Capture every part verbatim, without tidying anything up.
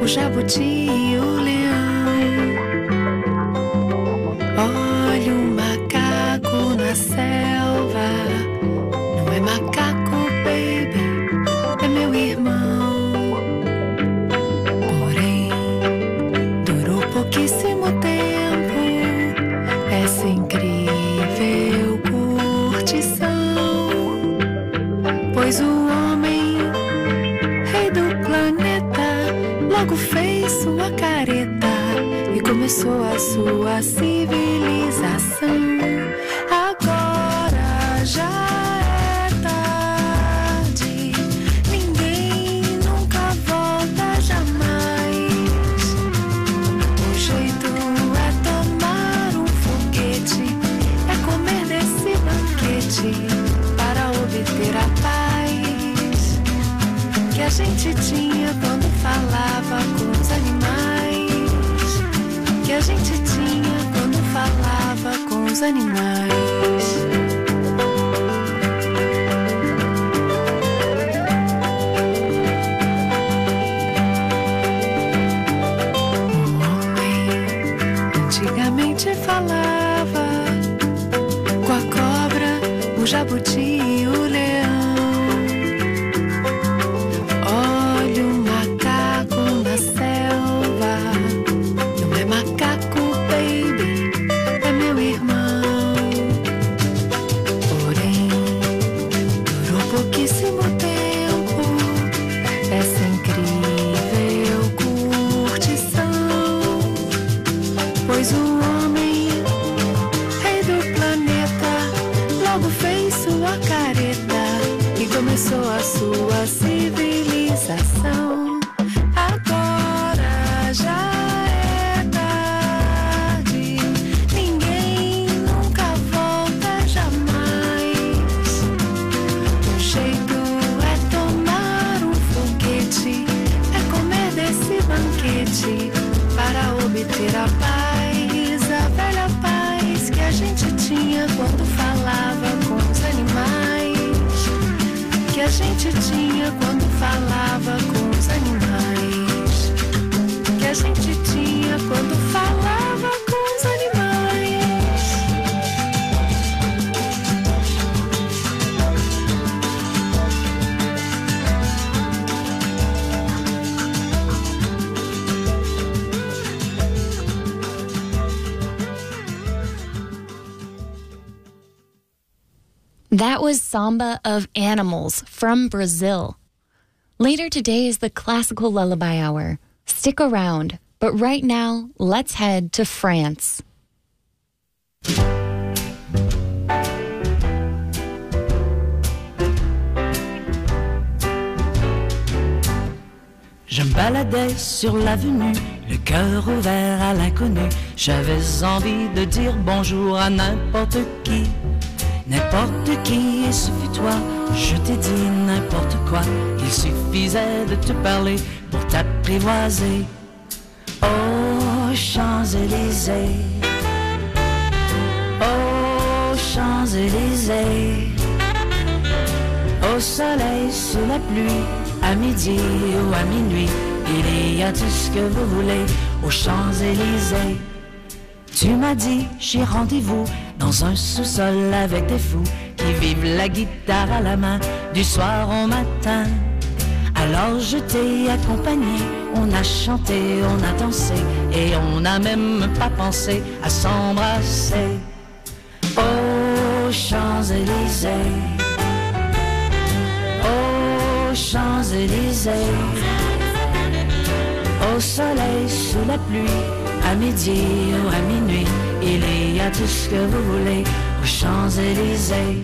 o jabuti e o leão. Olha o macaco na selva. Não é macaco, baby, é meu irmão. Porém, durou pouquíssimo tempo essa incrível curtição, pois o homem, rei do planeta, logo fez sua careta e começou a sua civilização. Agora já é tarde, ninguém nunca volta jamais. O jeito é tomar um foguete, é comer desse banquete para obter a paz que a gente tinha quando falava com os animais, que a gente tinha quando falava com os animais. O homem antigamente falava com a cobra, o jabuti e o leão. Olha o macaco na selva. Não é macaco, baby, é meu irmão. Porém, durou pouquíssimo tempo essa incrível curtição, pois o homem, rei do planeta, logo fez sua careta e começou a sua civilização. Agora já é tarde, ninguém nunca volta jamais. O jeito é tomar um foguete, é comer desse banquete para obter a paz, a velha paz que a gente tinha quando falava com os animais, que a gente tinha quando falava com os animais, que a gente tinha quando falava com os animais. That was Samba of Animals from Brazil. Later today is the classical lullaby hour. Stick around, but right now, let's head to France. Je me baladais sur l'avenue, le cœur ouvert à l'inconnu. J'avais envie de dire bonjour à n'importe qui. N'importe qui, et ce fut toi, je t'ai dit n'importe quoi. Il suffisait de te parler pour t'apprivoiser. Oh, Champs-Élysées, oh, Champs-Élysées, au soleil, sous la pluie, à midi ou à minuit, il y a tout ce que vous voulez aux Champs-Élysées. Tu m'as dit, j'ai rendez-vous dans un sous-sol avec des fous qui vivent la guitare à la main du soir au matin. Alors je t'ai accompagné, on a chanté, on a dansé et on n'a même pas pensé à s'embrasser. Oh, Champs-Élysées, oh, Champs-Élysées, au soleil, sous la pluie, à midi ou à minuit, il y a tout ce que vous voulez aux Champs-Élysées.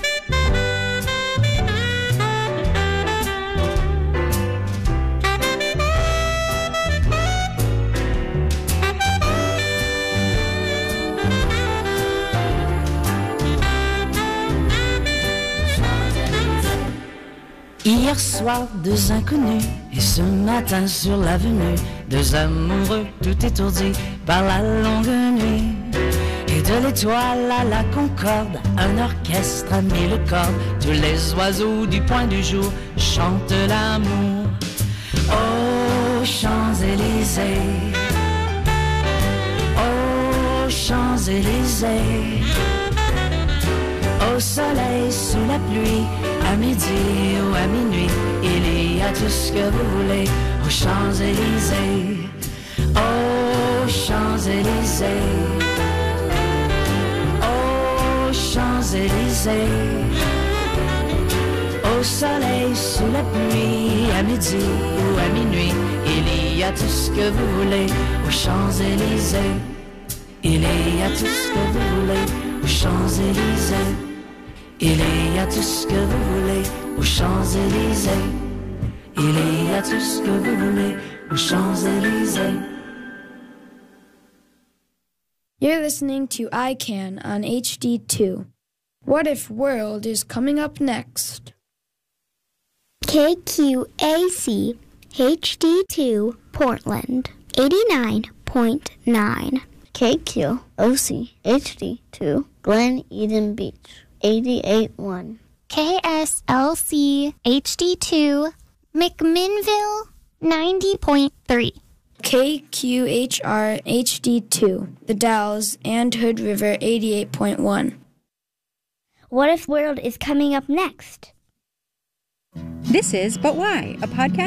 Hier soir, deux inconnus, et ce matin sur l'avenue, deux amoureux tout étourdis par la longue nuit. Et de l'étoile à la concorde, un orchestre a mis le cordes. Tous les oiseaux du point du jour chantent l'amour. Oh, Champs-Élysées, Champs-Élysées. Aux Champs-Élysées. Au soleil, sous la pluie, à midi ou à minuit, il y a tout ce que vous voulez aux Champs-Élysées. Aux Champs-Élysées. Aux Champs-Élysées. Au soleil, sous la pluie, à midi ou à minuit, il y a tout ce que vous voulez aux Champs-Élysées. Il y a tout ce que vous voulez aux Champs-Élysées. Il y a tout ce que vous voulez aux Champs-Élysées. Il y a tout ce que vous voulez aux Champs-Élysées. You're listening to I CAN on H D two. What If World is coming up next. K Q A C H D two Portland eighty-nine point nine. K Q O C H D two Glen Eden Beach eighty-eight point one. K S L C H D two McMinnville ninety point three. K Q H R H D two The Dalles and Hood River eighty-eight point one. What If World is coming up next. This is But Why, a podcast